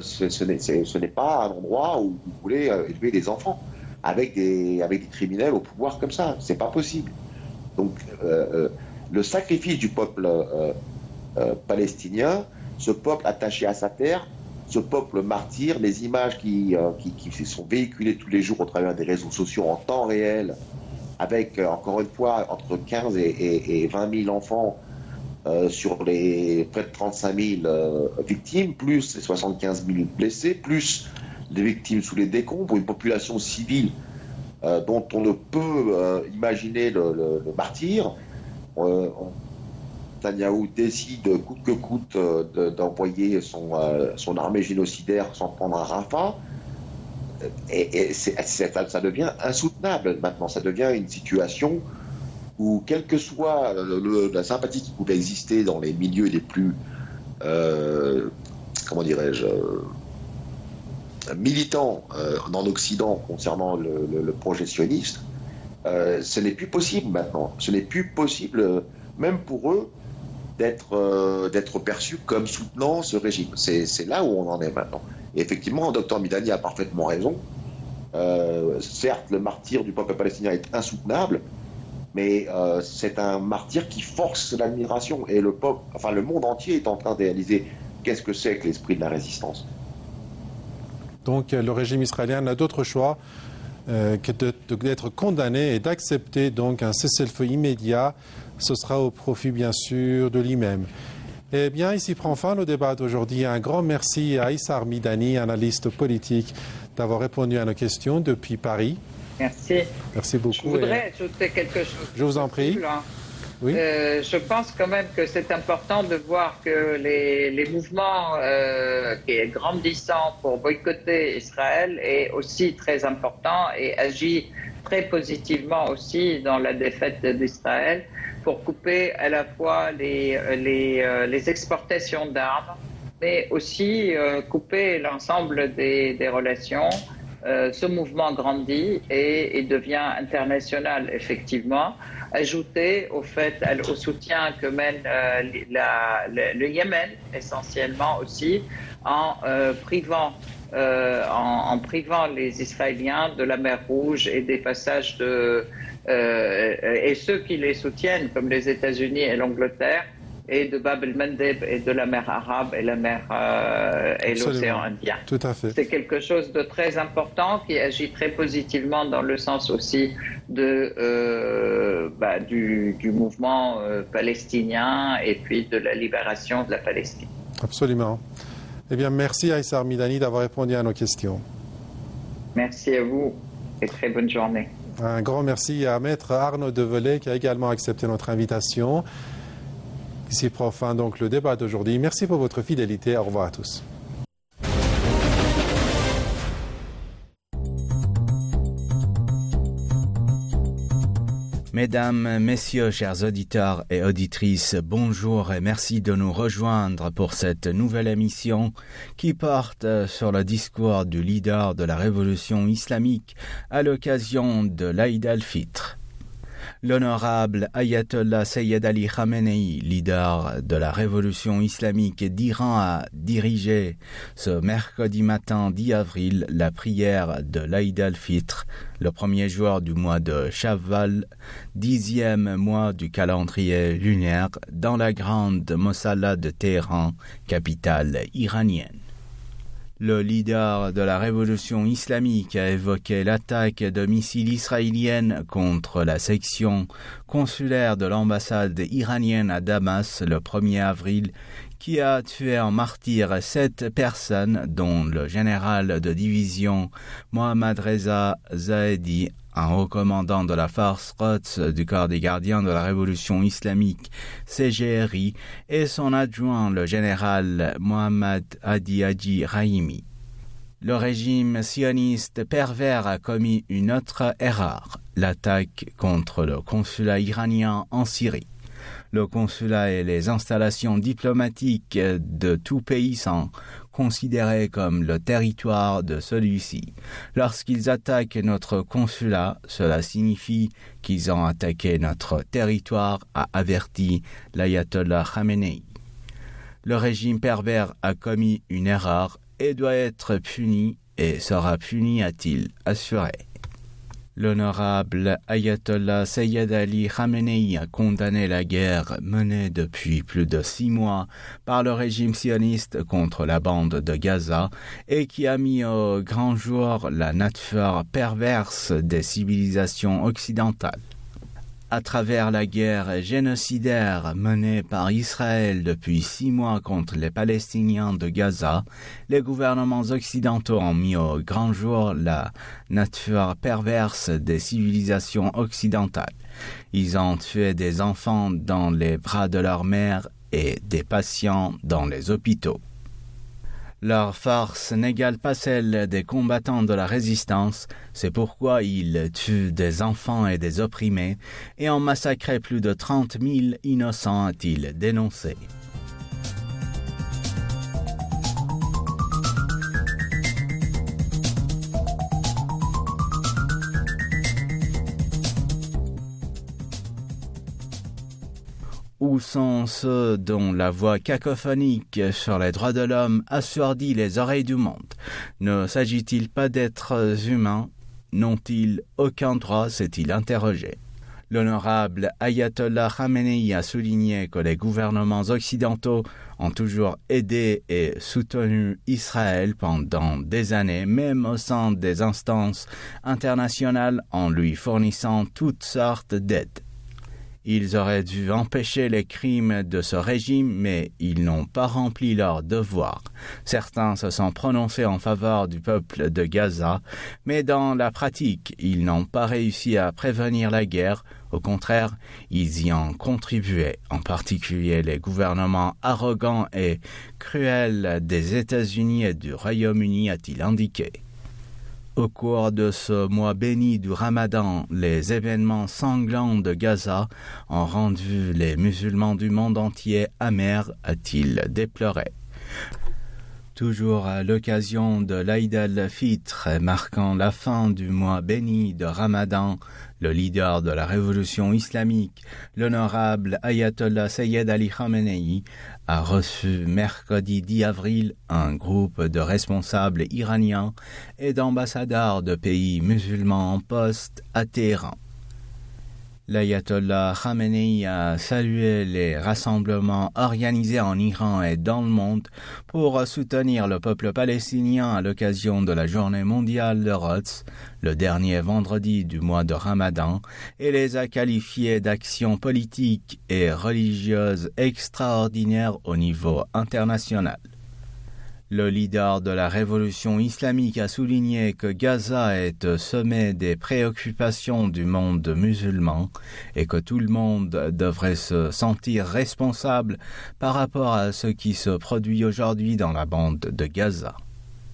un endroit où vous voulez élever des enfants avec des criminels au pouvoir comme ça. C'est pas possible. Donc le sacrifice du peuple palestinien, ce peuple attaché à sa terre, ce peuple martyr, les images qui sont véhiculées tous les jours au travers des réseaux sociaux en temps réel, avec encore une fois entre 15 et 20 000 enfants sur les près de 35 000 victimes, plus les 75 000 blessés, plus les victimes sous les décombres, une population civile dont on ne peut imaginer le martyre. Netanyahou décide coûte que coûte d'envoyer son armée génocidaire s'en prendre à Rafah. Et ça devient insoutenable maintenant. Ça devient une situation où, quelle que soit la sympathie qui pouvait exister dans les milieux les plus, militants en Occident concernant le projet sioniste, ce n'est plus possible maintenant. Ce n'est plus possible, même pour eux, d'être perçus comme soutenant ce régime. C'est là où on en est maintenant. Et effectivement, Dr Midani a parfaitement raison. Certes, le martyr du peuple palestinien est insoutenable, mais c'est un martyr qui force l'admiration. Et le monde entier est en train de réaliser qu'est-ce que c'est que l'esprit de la résistance. Donc le régime israélien n'a d'autre choix que d'être condamné et d'accepter donc un cessez-le-feu immédiat. Ce sera au profit, bien sûr, de lui-même. Eh bien, ici prend fin le débat d'aujourd'hui. Un grand merci à Aïssar Midani, analyste politique, d'avoir répondu à nos questions depuis Paris. Merci. Merci beaucoup. Je voudrais ajouter quelque chose. Je vous en prie. Oui. Je pense quand même que c'est important de voir que les mouvements qui est grandissant pour boycotter Israël est aussi très important et agit très positivement aussi dans la défaite d'Israël pour couper à la fois les exportations d'armes, mais aussi couper l'ensemble des relations. Ce mouvement grandit et devient international, effectivement. Ajouter au soutien que mène le Yémen, essentiellement aussi, en privant les Israéliens de la mer Rouge et des passages et ceux qui les soutiennent, comme les États-Unis et l'Angleterre, et de Bab el-Mandeb et de la mer Arabe et la mer et l'océan Indien. Tout à fait. C'est quelque chose de très important qui agit très positivement dans le sens aussi du mouvement palestinien et puis de la libération de la Palestine. Absolument. Eh bien, merci Aïssar Midani d'avoir répondu à nos questions. Merci à vous et très bonne journée. Un grand merci à Maître Arnaud Develay qui a également accepté notre invitation. Ici prend fin donc le débat d'aujourd'hui. Merci pour votre fidélité. Au revoir à tous. Mesdames, Messieurs, chers auditeurs et auditrices, bonjour et merci de nous rejoindre pour cette nouvelle émission qui porte sur le discours du leader de la révolution islamique à l'occasion de l'Aïd al-Fitr. L'honorable Ayatollah Sayyed Ali Khamenei, leader de la révolution islamique d'Iran, a dirigé ce mercredi matin 10 avril la prière de l'Aïd al-Fitr, le premier jour du mois de Shawwal, 10e mois du calendrier lunaire, dans la grande Mosalla de Téhéran, capitale iranienne. Le leader de la révolution islamique a évoqué l'attaque de missiles israéliennes contre la section consulaire de l'ambassade iranienne à Damas le 1er avril, qui a tué en martyr 7 personnes, dont le général de division Mohammad Reza Zahedi, un haut commandant de la force Quds du corps des gardiens de la révolution islamique CGRI, et son adjoint, le général Mohammad Hadi Haji Rahimi. Le régime sioniste pervers a commis une autre erreur, l'attaque contre le consulat iranien en Syrie. Le consulat et les installations diplomatiques de tout pays sont considérés comme le territoire de celui-ci. Lorsqu'ils attaquent notre consulat, cela signifie qu'ils ont attaqué notre territoire, a averti l'Ayatollah Khamenei. Le régime pervers a commis une erreur et doit être puni et sera puni, a-t-il assuré. L'honorable Ayatollah Sayyed Ali Khamenei a condamné la guerre menée depuis plus de 6 mois par le régime sioniste contre la bande de Gaza et qui a mis au grand jour la nature perverse des civilisations occidentales. À travers la guerre génocidaire menée par Israël depuis 6 mois contre les Palestiniens de Gaza, les gouvernements occidentaux ont mis au grand jour la nature perverse des civilisations occidentales. Ils ont tué des enfants dans les bras de leur mère et des patients dans les hôpitaux. Leur force n'égale pas celle des combattants de la résistance, c'est pourquoi ils tuent des enfants et des opprimés et ont massacré plus de 30 000 innocents, a-t-il dénoncé. Où sont ceux dont la voix cacophonique sur les droits de l'homme assourdit les oreilles du monde? Ne s'agit-il pas d'êtres humains? N'ont-ils aucun droit? S'est-il interrogé. L'honorable Ayatollah Khamenei a souligné que les gouvernements occidentaux ont toujours aidé et soutenu Israël pendant des années, même au sein des instances internationales, en lui fournissant toutes sortes d'aides. Ils auraient dû empêcher les crimes de ce régime, mais ils n'ont pas rempli leur devoir. Certains se sont prononcés en faveur du peuple de Gaza, mais dans la pratique, ils n'ont pas réussi à prévenir la guerre. Au contraire, ils y ont contribué, en particulier les gouvernements arrogants et cruels des États-Unis et du Royaume-Uni, a-t-il indiqué. Au cours de ce mois béni du Ramadan, les événements sanglants de Gaza ont rendu les musulmans du monde entier amers, a-t-il déploré. Toujours à l'occasion de l'Aïd al-Fitr, marquant la fin du mois béni de Ramadan, le leader de la révolution islamique, l'honorable Ayatollah Sayyed Ali Khamenei, a reçu mercredi 10 avril un groupe de responsables iraniens et d'ambassadeurs de pays musulmans en poste à Téhéran. L'Ayatollah Khamenei a salué les rassemblements organisés en Iran et dans le monde pour soutenir le peuple palestinien à l'occasion de la journée mondiale de Quds, le dernier vendredi du mois de Ramadan, et les a qualifiés d'actions politiques et religieuses extraordinaires au niveau international. Le leader de la révolution islamique a souligné que Gaza est au sommet des préoccupations du monde musulman et que tout le monde devrait se sentir responsable par rapport à ce qui se produit aujourd'hui dans la bande de Gaza.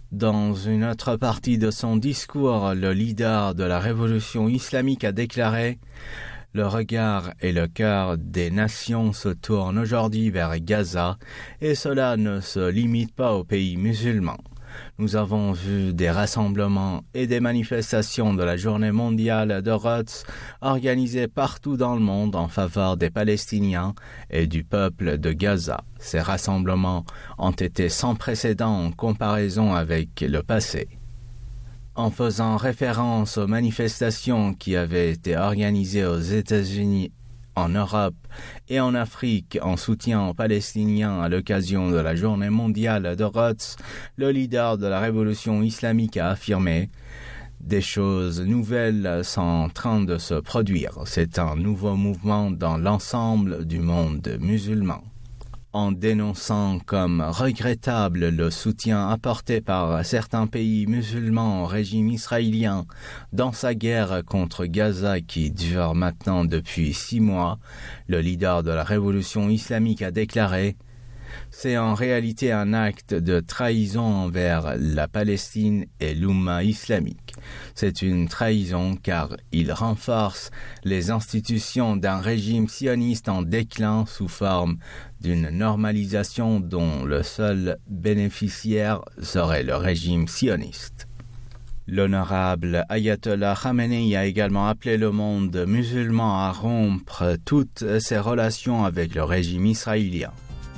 Dans une autre partie de son discours, le leader de la révolution islamique a déclaré « Le regard et le cœur des nations se tournent aujourd'hui vers Gaza et cela ne se limite pas aux pays musulmans. Nous avons vu des rassemblements et des manifestations de la journée mondiale de Quds organisées partout dans le monde en faveur des Palestiniens et du peuple de Gaza. Ces rassemblements ont été sans précédent en comparaison avec le passé. » En faisant référence aux manifestations qui avaient été organisées aux États-Unis, en Europe et en Afrique en soutien aux Palestiniens à l'occasion de la journée mondiale de Quds, le leader de la révolution islamique a affirmé « Des choses nouvelles sont en train de se produire. C'est un nouveau mouvement dans l'ensemble du monde musulman. » En dénonçant comme regrettable le soutien apporté par certains pays musulmans au régime israélien dans sa guerre contre Gaza qui dure maintenant depuis 6 mois, le leader de la révolution islamique a déclaré « C'est en réalité un acte de trahison envers la Palestine et l'Oumma islamique. C'est une trahison car il renforce les institutions d'un régime sioniste en déclin sous forme d'une normalisation dont le seul bénéficiaire serait le régime sioniste. » L'honorable Ayatollah Khamenei a également appelé le monde musulman à rompre toutes ses relations avec le régime israélien.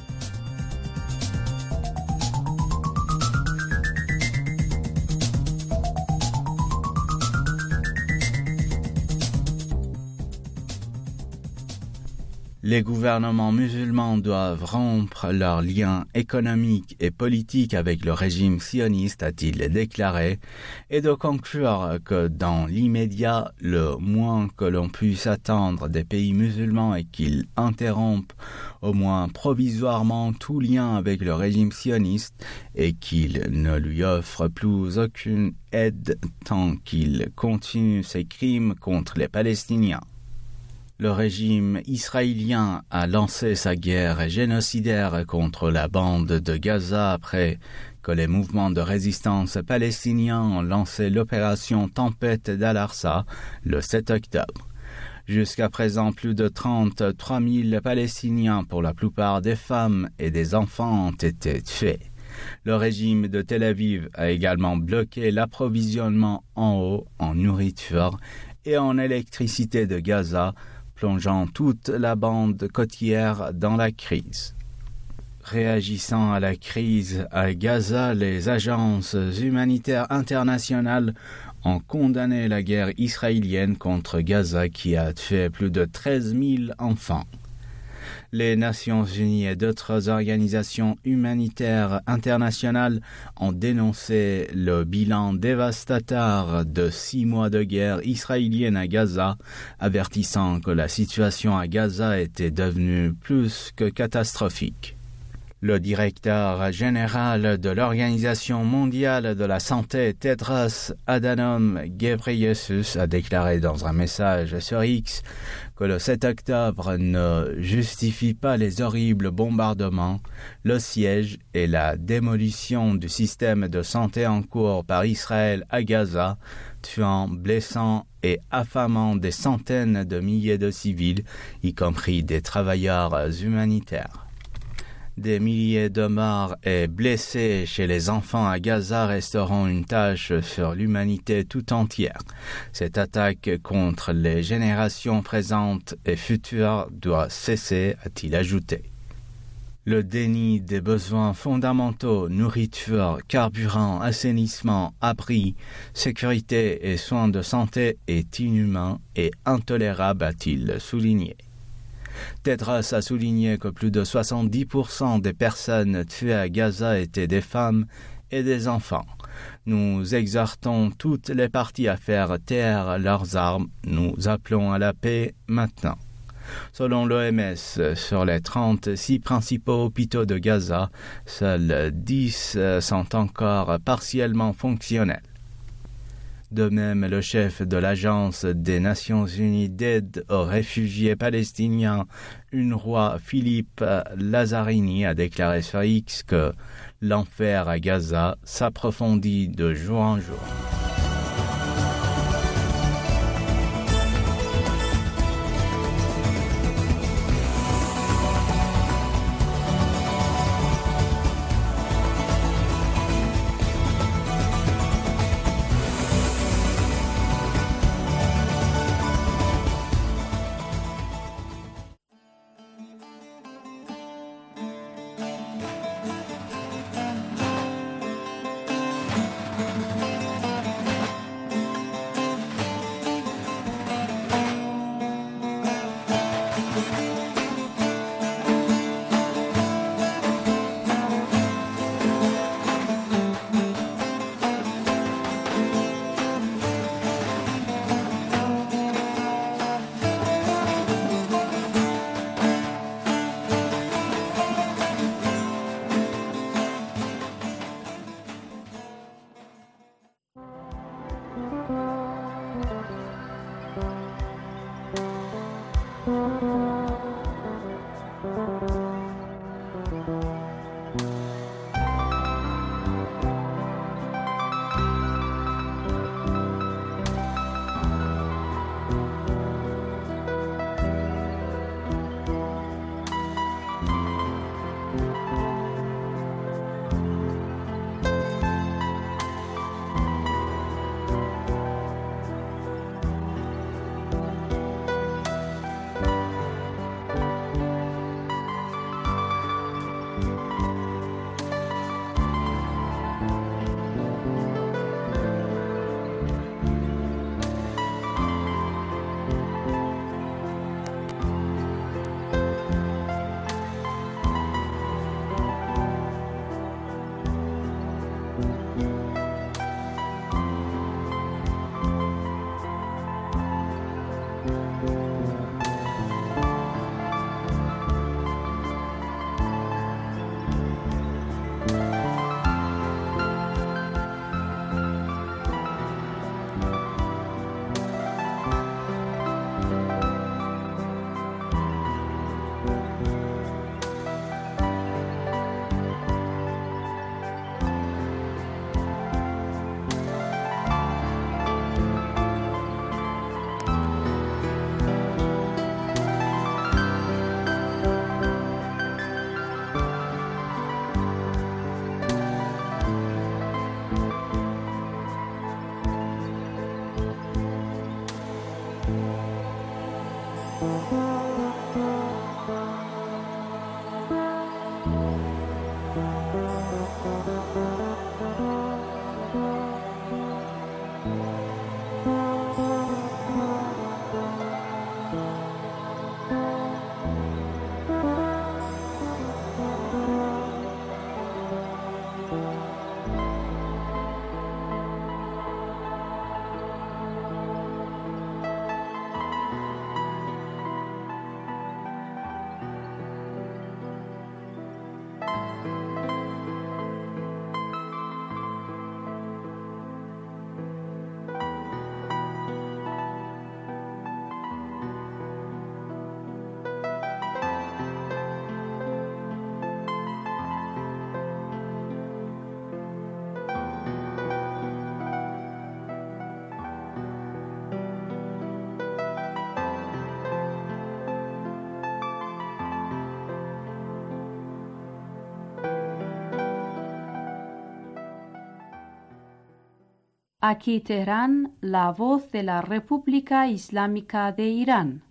Les gouvernements musulmans doivent rompre leurs liens économiques et politiques avec le régime sioniste, a-t-il déclaré, et de conclure que dans l'immédiat, le moins que l'on puisse attendre des pays musulmans est qu'ils interrompent au moins provisoirement tout lien avec le régime sioniste et qu'ils ne lui offrent plus aucune aide tant qu'il continue ses crimes contre les Palestiniens. Le régime israélien a lancé sa guerre génocidaire contre la bande de Gaza après que les mouvements de résistance palestiniens ont lancé l'opération Tempête d'Al-Aqsa le 7 octobre. Jusqu'à présent, plus de 33 000 Palestiniens, pour la plupart des femmes et des enfants, ont été tués. Le régime de Tel Aviv a également bloqué l'approvisionnement en eau, en nourriture et en électricité de Gaza, plongeant toute la bande côtière dans la crise. Réagissant à la crise à Gaza, les agences humanitaires internationales ont condamné la guerre israélienne contre Gaza qui a tué plus de 13 000 enfants. Les Nations Unies et d'autres organisations humanitaires internationales ont dénoncé le bilan dévastateur de 6 mois de guerre israélienne à Gaza, avertissant que la situation à Gaza était devenue plus que catastrophique. Le directeur général de l'Organisation mondiale de la santé, Tedros Adhanom Ghebreyesus, a déclaré dans un message sur X que le 7 octobre ne justifie pas les horribles bombardements, le siège et la démolition du système de santé en cours par Israël à Gaza, tuant, blessant et affamant des centaines de milliers de civils, y compris des travailleurs humanitaires. Des milliers de morts et blessés chez les enfants à Gaza resteront une tâche sur l'humanité tout entière. Cette attaque contre les générations présentes et futures doit cesser, a-t-il ajouté. Le déni des besoins fondamentaux, nourriture, carburant, assainissement, abri, sécurité et soins de santé est inhumain et intolérable, a-t-il souligné. Tedros a souligné que plus de 70% des personnes tuées à Gaza étaient des femmes et des enfants. Nous exhortons toutes les parties à faire taire leurs armes. Nous appelons à la paix maintenant. Selon l'OMS, sur les 36 principaux hôpitaux de Gaza, seuls 10 sont encore partiellement fonctionnels. De même, le chef de l'Agence des Nations Unies d'aide aux réfugiés palestiniens, UNRWA, Philippe Lazzarini, a déclaré sur X que l'enfer à Gaza s'approfondit de jour en jour. Aquí Teherán, la voz de la República Islámica de Irán.